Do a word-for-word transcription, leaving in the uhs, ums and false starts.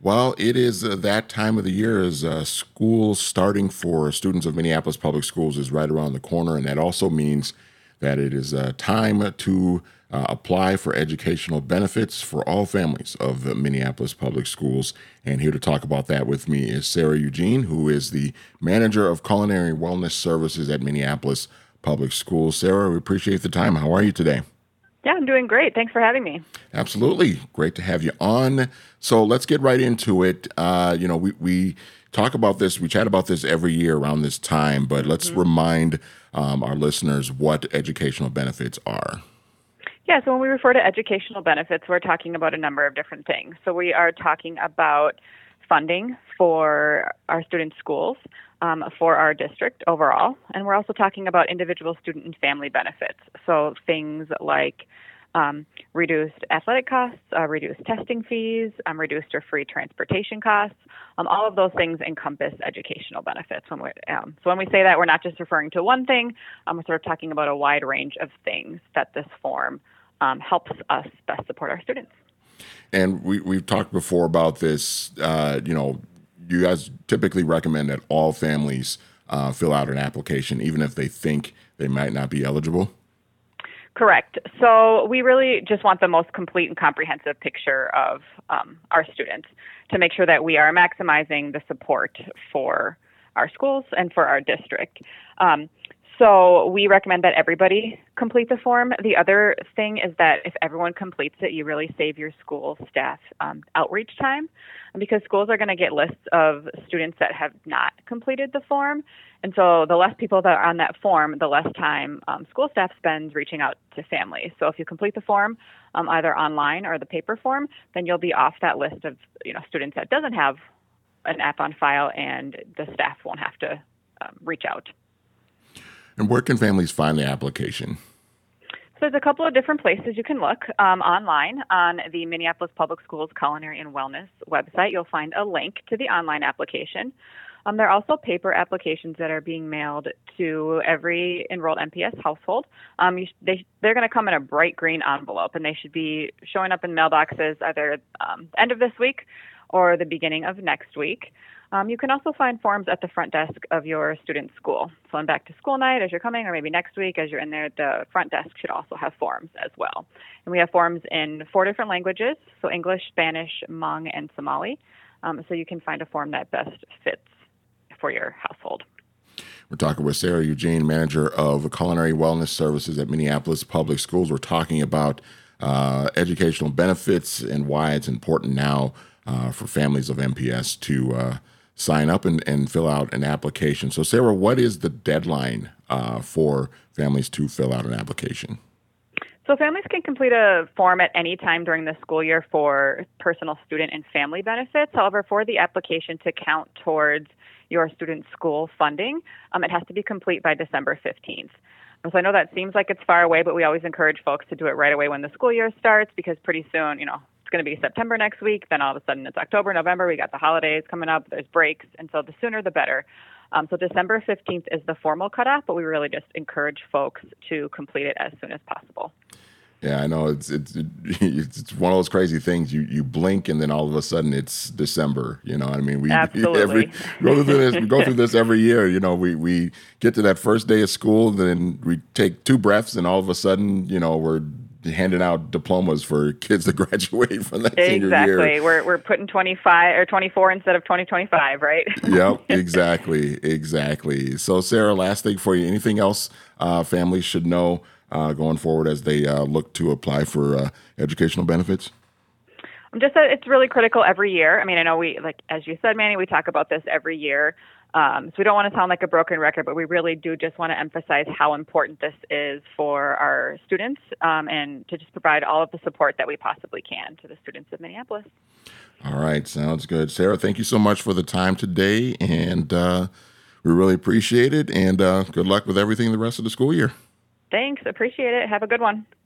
Well, it is uh, that time of the year as uh, school starting for students of Minneapolis Public Schools is right around the corner, and that also means that it is uh, time to uh, apply for educational benefits for all families of uh, Minneapolis Public Schools. And here to talk about that with me is Sarah Eugene, who is the manager of culinary wellness services at Minneapolis Public Schools. Sarah, we appreciate the time. How are you today? Yeah, I'm doing great. Thanks for having me. Absolutely. Great to have you on. So let's get right into it. Uh, you know, we, we talk about this, we chat about this every year around this time, but let's hmm remind um, our listeners what educational benefits are. Yeah, so when we refer to educational benefits, we're talking about a number of different things. So we are talking about funding for our student schools, um, for our district overall, and we're also talking about individual student and family benefits. So things like um, reduced athletic costs, uh, reduced testing fees, um, reduced or free transportation costs. Um, all of those things encompass educational benefits. When we, um, so when we say that, we're not just referring to one thing. Um, we're sort of talking about a wide range of things that this form um, helps us best support our students. And we, we've talked before about this. Uh, you know, you guys typically recommend that all families uh, fill out an application, even if they think they might not be eligible. Correct. So we really just want the most complete and comprehensive picture of um, our students to make sure that we are maximizing the support for our schools and for our district. Um, so we recommend that everybody complete the form. The other thing is that if everyone completes it, you really save your school staff um, outreach time, because schools are going to get lists of students that have not completed the form. And so the less people that are on that form, the less time um, school staff spends reaching out to families. So if you complete the form um, either online or the paper form, then you'll be off that list of you know students that doesn't have an app on file, and the staff won't have to um, reach out. And where can families find the application? So there's a couple of different places you can look um, online on the Minneapolis Public Schools Culinary and Wellness website. You'll find a link to the online application. Um, there are also paper applications that are being mailed to every enrolled M P S household. Um, you sh- they, they're going to come in a bright green envelope, and they should be showing up in mailboxes either um, end of this week or the beginning of next week. Um, you can also find forms at the front desk of your student's school. So on back to school night as you're coming, or maybe next week as you're in there, the front desk should also have forms as well. And we have forms in four different languages, so English, Spanish, Hmong, and Somali. Um, so you can find a form that best fits for your household. We're talking with Sarah Eugene, manager of culinary wellness services at Minneapolis Public Schools. We're talking about uh, educational benefits and why it's important now uh, for families of M P S to uh, sign up and, and fill out an application. So, Sarah, what is the deadline uh, for families to fill out an application? So families can complete a form at any time during the school year for personal student and family benefits. However, for the application to count towards your student's school funding, um, it has to be complete by December fifteenth. So I know that seems like it's far away, but we always encourage folks to do it right away when the school year starts, because pretty soon, you know, it's going to be September next week. Then all of a sudden it's October, November. We got the holidays coming up. There's breaks. And so the sooner the better. Um, so December fifteenth is the formal cutoff, but we really just encourage folks to complete it as soon as possible. Yeah, I know it's it's it's one of those crazy things. You you blink and then all of a sudden it's December. You know what I mean? We Absolutely. every go through this we go through this every year. You know, we we get to that first day of school, then we take two breaths, and all of a sudden, you know, we're handing out diplomas for kids to graduate from that senior year. Exactly. We're we're putting twenty-five or twenty-four instead of twenty twenty-five, right? Yep, exactly, exactly. So, Sarah, last thing for you. Anything else uh, families should know uh, going forward as they uh, look to apply for uh, educational benefits? Just that it's really critical every year. I mean, I know we, like, as you said, Manny, we talk about this every year. Um, so we don't want to sound like a broken record, but we really do just want to emphasize how important this is for our students um, and to just provide all of the support that we possibly can to the students of Minneapolis. All right, sounds good. Sarah, thank you so much for the time today, and uh, we really appreciate it, and uh, good luck with everything the rest of the school year. Thanks. Appreciate it. Have a good one.